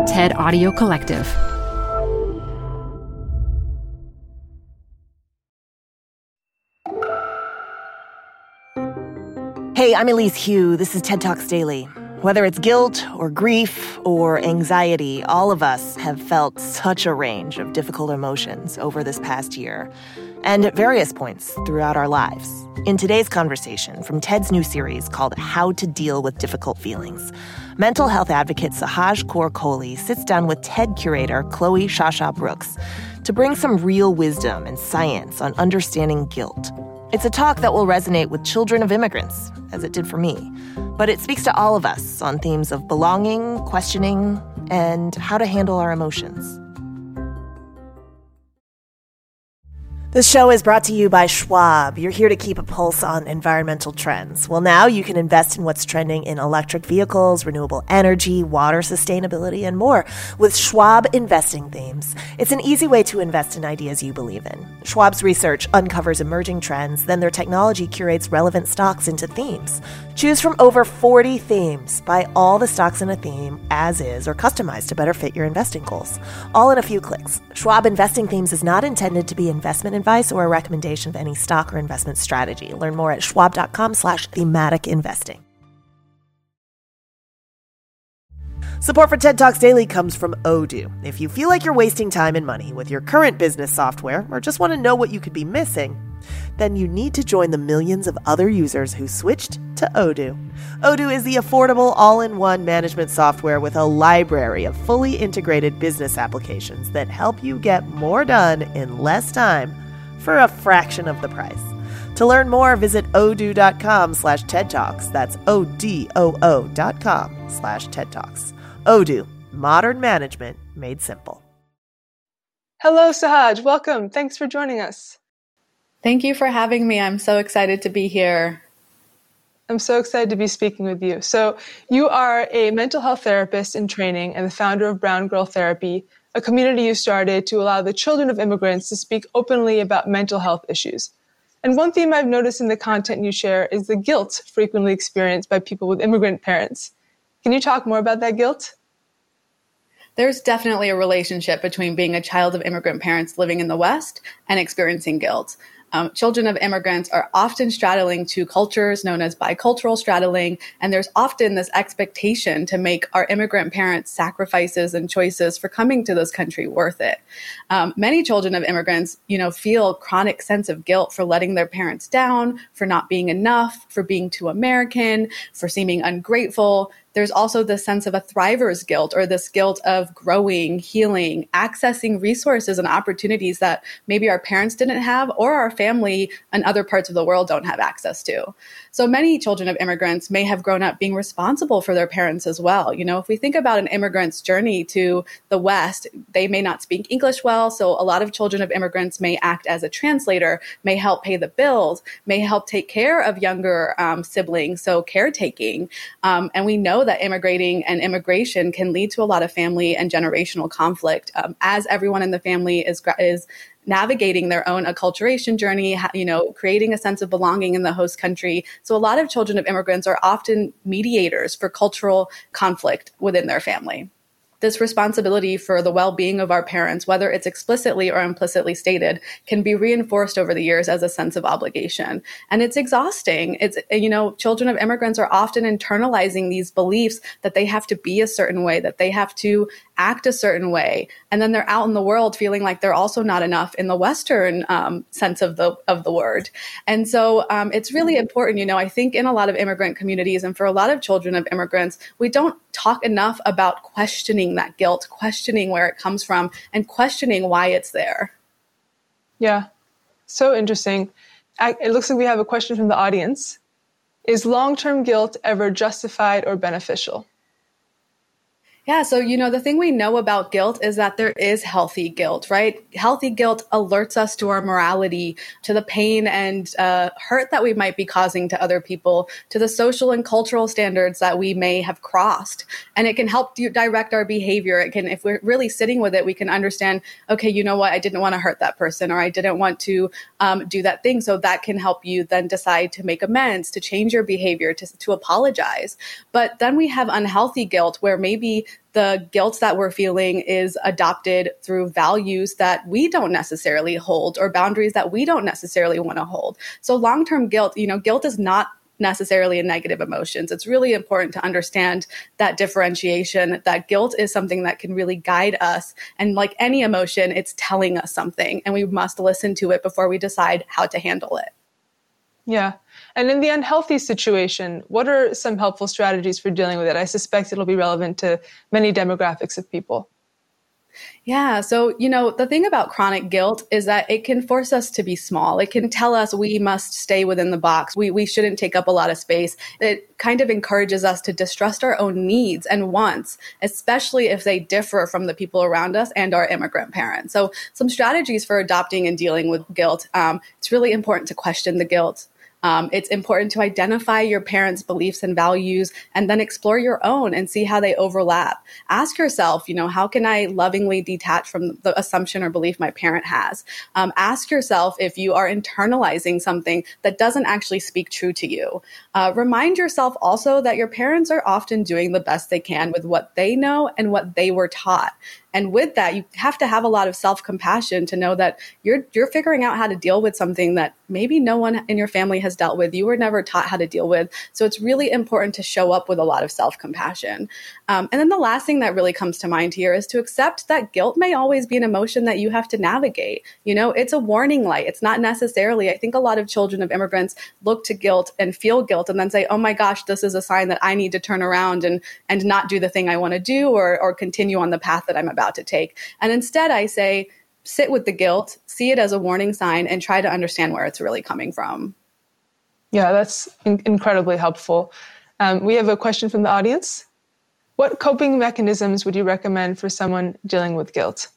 TED Audio Collective. Hey, I'm Elise Hu. This is TED Talks Daily. Whether it's guilt or grief or anxiety, all of us have felt such a range of difficult emotions over this past year and at various points throughout our lives. In today's conversation from TED's new series called How to Deal with Difficult Feelings, mental health advocate Sahaj Kaur Kohli sits down with TED curator Chloe Shasha Brooks to bring some real wisdom and science on understanding guilt. It's a talk that will resonate with children of immigrants, as it did for me. But it speaks to all of us on themes of belonging, questioning, and how to handle our emotions. This show is brought to you by Schwab. You're here to keep a pulse on environmental trends. Well, now you can invest in what's trending in electric vehicles, renewable energy, water sustainability, and more with Schwab Investing Themes. It's an easy way to invest in ideas you believe in. Schwab's research uncovers emerging trends, then their technology curates relevant stocks into themes. Choose from over 40 themes. Buy all the stocks in a theme as is or customized to better fit your investing goals. All in a few clicks. Schwab Investing Themes is not intended to be investment advice or a recommendation of any stock or investment strategy. Learn more at schwab.com/thematic investing. Support for TED Talks Daily comes from Odoo. If you feel like you're wasting time and money with your current business software or just want to know what you could be missing, then you need to join the millions of other users who switched to Odoo. Odoo is the affordable all-in-one management software with a library of fully integrated business applications that help you get more done in less time for a fraction of the price. To learn more, visit odoo.com/TED Talks. That's ODOO.com/TED Talks. Odoo, modern management made simple. Hello, Sahaj. Welcome. Thanks for joining us. Thank you for having me. I'm so excited to be here. I'm so excited to be speaking with you. So you are a mental health therapist in training and the founder of Brown Girl Therapy, a community you started to allow the children of immigrants to speak openly about mental health issues. And one theme I've noticed in the content you share is the guilt frequently experienced by people with immigrant parents. Can you talk more about that guilt? There's definitely a relationship between being a child of immigrant parents living in the West and experiencing guilt. Children of immigrants are often straddling two cultures known as bicultural straddling, and there's often this expectation to make our immigrant parents' sacrifices and choices for coming to this country worth it. Many children of immigrants, feel chronic sense of guilt for letting their parents down, for not being enough, for being too American, for seeming ungrateful. There's also this sense of a thriver's guilt, or this guilt of growing, healing, accessing resources and opportunities that maybe our parents didn't have or our family and other parts of the world don't have access to. So many children of immigrants may have grown up being responsible for their parents as well. If we think about an immigrant's journey to the West, they may not speak English well. So a lot of children of immigrants may act as a translator, may help pay the bills, may help take care of younger siblings, so caretaking. And we know that immigrating and immigration can lead to a lot of family and generational conflict as everyone in the family is navigating their own acculturation journey, creating a sense of belonging in the host country. So a lot of children of immigrants are often mediators for cultural conflict within their family. This responsibility for the well-being of our parents, whether it's explicitly or implicitly stated, can be reinforced over the years as a sense of obligation. And it's exhausting. Children of immigrants are often internalizing these beliefs that they have to be a certain way, that they have to act a certain way. And then they're out in the world feeling like they're also not enough in the Western sense of the word. And so it's really important, I think in a lot of immigrant communities and for a lot of children of immigrants, we don't talk enough about questioning that guilt, questioning where it comes from, and questioning why it's there. Yeah, so interesting. It looks like we have a question from the audience. Is long-term guilt ever justified or beneficial? Yeah, so, the thing we know about guilt is that there is healthy guilt, right? Healthy guilt alerts us to our morality, to the pain and hurt that we might be causing to other people, to the social and cultural standards that we may have crossed. And it can help direct our behavior. If we're really sitting with it, we can understand, okay, you know what? I didn't want to hurt that person, or I didn't want to do that thing. So that can help you then decide to make amends, to change your behavior, to apologize. But then we have unhealthy guilt where maybe the guilt that we're feeling is adopted through values that we don't necessarily hold or boundaries that we don't necessarily want to hold. So long-term guilt, guilt is not necessarily a negative emotions. It's really important to understand that differentiation, that guilt is something that can really guide us. And like any emotion, it's telling us something, and we must listen to it before we decide how to handle it. Yeah. And in the unhealthy situation, what are some helpful strategies for dealing with it? I suspect it'll be relevant to many demographics of people. Yeah. So, the thing about chronic guilt is that it can force us to be small. It can tell us we must stay within the box. We shouldn't take up a lot of space. It kind of encourages us to distrust our own needs and wants, especially if they differ from the people around us and our immigrant parents. So some strategies for adopting and dealing with guilt. It's really important to question the guilt. It's important to identify your parents' beliefs and values and then explore your own and see how they overlap. Ask yourself, how can I lovingly detach from the assumption or belief my parent has? Ask yourself if you are internalizing something that doesn't actually speak true to you. Remind yourself also that your parents are often doing the best they can with what they know and what they were taught. And with that, you have to have a lot of self-compassion to know that you're figuring out how to deal with something that maybe no one in your family has dealt with. You were never taught how to deal with. So it's really important to show up with a lot of self-compassion. And then the last thing that really comes to mind here is to accept that guilt may always be an emotion that you have to navigate. It's a warning light. It's not necessarily, I think a lot of children of immigrants look to guilt and feel guilt and then say, oh my gosh, this is a sign that I need to turn around and not do the thing I want to do or continue on the path that I'm about to take. And instead I say, sit with the guilt, see it as a warning sign, and try to understand where it's really coming from. Yeah, that's incredibly helpful. We have a question from the audience. What coping mechanisms would you recommend for someone dealing with guilt?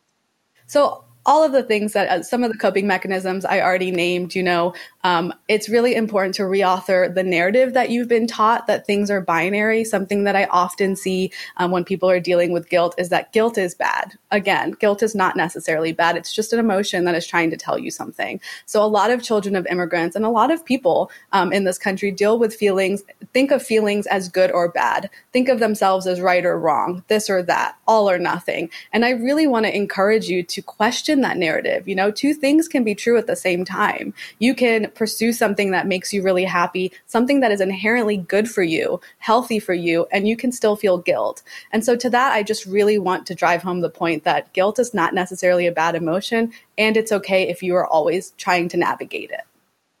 So all of the things that some of the coping mechanisms I already named, it's really important to reauthor the narrative that you've been taught that things are binary. Something that I often see when people are dealing with guilt is that guilt is bad. Again, guilt is not necessarily bad. It's just an emotion that is trying to tell you something. So a lot of children of immigrants and a lot of people in this country deal with feelings, think of feelings as good or bad. Think of themselves as right or wrong, this or that, all or nothing. And I really want to encourage you to question that narrative. Two things can be true at the same time. You can pursue something that makes you really happy, something that is inherently good for you, healthy for you, and you can still feel guilt. And so to that, I just really want to drive home the point that guilt is not necessarily a bad emotion, and it's okay if you are always trying to navigate it.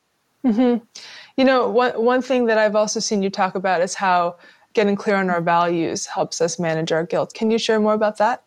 Mm-hmm. One thing that I've also seen you talk about is how getting clear on our values helps us manage our guilt. Can you share more about that?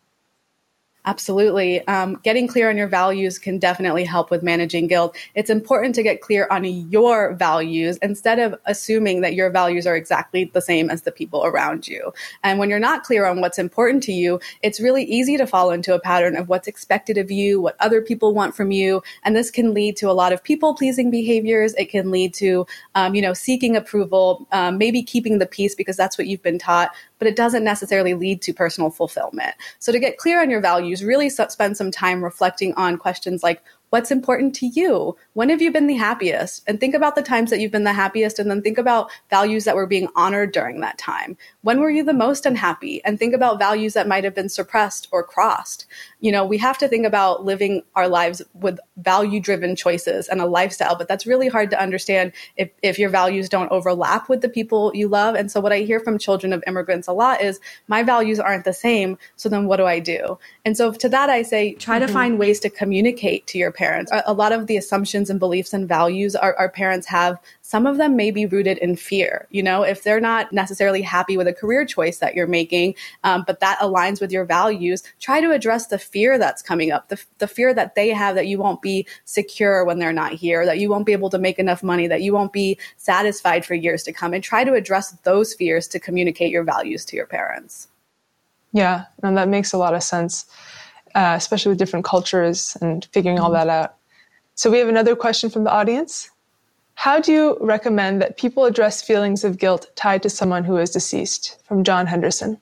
Absolutely. Getting clear on your values can definitely help with managing guilt. It's important to get clear on your values instead of assuming that your values are exactly the same as the people around you. And when you're not clear on what's important to you, it's really easy to fall into a pattern of what's expected of you, what other people want from you. And this can lead to a lot of people-pleasing behaviors. It can lead to, seeking approval, maybe keeping the peace because that's what you've been taught, but it doesn't necessarily lead to personal fulfillment. So to get clear on your values, really spend some time reflecting on questions like, what's important to you? When have you been the happiest? And think about the times that you've been the happiest, and then think about values that were being honored during that time. When were you the most unhappy? And think about values that might have been suppressed or crossed. We have to think about living our lives with value-driven choices and a lifestyle, but that's really hard to understand if your values don't overlap with the people you love. And so what I hear from children of immigrants a lot is, my values aren't the same, so then what do I do? And so to that I say, try to find ways to communicate to your parents. A lot of the assumptions and beliefs and values our parents have, some of them may be rooted in fear. If they're not necessarily happy with a career choice that you're making, but that aligns with your values, try to address the fear that's coming up, the fear that they have that you won't be secure when they're not here, that you won't be able to make enough money, that you won't be satisfied for years to come, and try to address those fears to communicate your values to your parents. Yeah, and that makes a lot of sense. Especially with different cultures and figuring all that out. So we have another question from the audience. How do you recommend that people address feelings of guilt tied to someone who is deceased? From John Henderson.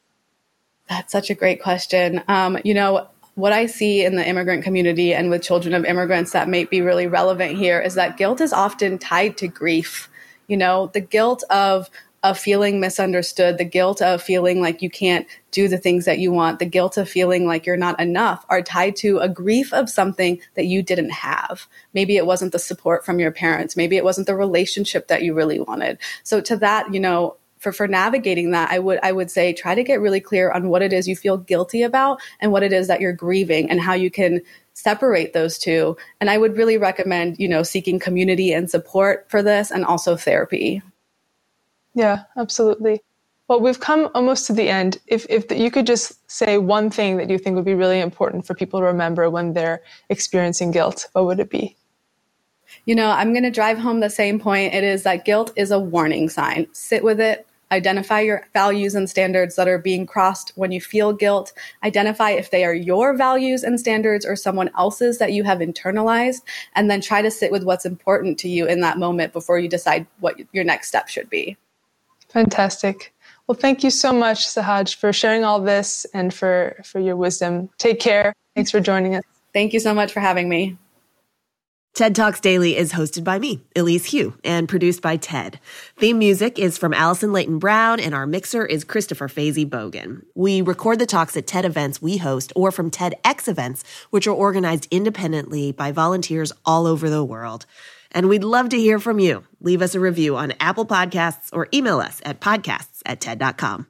That's such a great question. What I see in the immigrant community and with children of immigrants that may be really relevant here is that guilt is often tied to grief. The guilt of of feeling misunderstood, the guilt of feeling like you can't do the things that you want, the guilt of feeling like you're not enough are tied to a grief of something that you didn't have. Maybe it wasn't the support from your parents. Maybe it wasn't the relationship that you really wanted. So to that, for navigating that, I would say try to get really clear on what it is you feel guilty about and what it is that you're grieving and how you can separate those two. And I would really recommend, seeking community and support for this and also therapy. Yeah, absolutely. Well, we've come almost to the end. If you could just say one thing that you think would be really important for people to remember when they're experiencing guilt, what would it be? I'm going to drive home the same point. It is that guilt is a warning sign. Sit with it. Identify your values and standards that are being crossed when you feel guilt. Identify if they are your values and standards or someone else's that you have internalized, and then try to sit with what's important to you in that moment before you decide what your next step should be. Fantastic. Well, thank you so much, Sahaj, for sharing all this and for your wisdom. Take care. Thanks for joining us. Thank you so much for having me. TED Talks Daily is hosted by me, Elise Hu, and produced by TED. Theme music is from Allison Leighton Brown, and our mixer is Christopher Fazy Bogan. We record the talks at TED events we host or from TEDx events, which are organized independently by volunteers all over the world. And we'd love to hear from you. Leave us a review on Apple Podcasts or email us at podcasts@ted.com.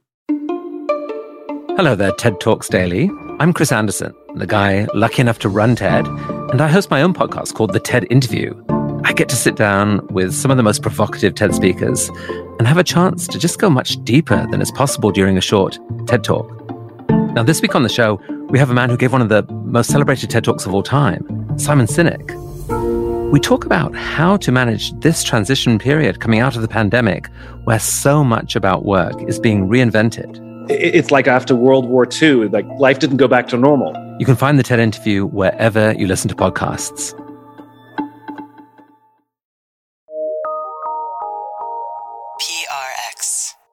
Hello there, TED Talks Daily. I'm Chris Anderson, the guy lucky enough to run TED, and I host my own podcast called The TED Interview. I get to sit down with some of the most provocative TED speakers and have a chance to just go much deeper than is possible during a short TED Talk. Now, this week on the show, we have a man who gave one of the most celebrated TED Talks of all time, Simon Sinek. We talk about how to manage this transition period coming out of the pandemic, where so much about work is being reinvented. It's like after World War II, like life didn't go back to normal. You can find the TED Interview wherever you listen to podcasts. PRX.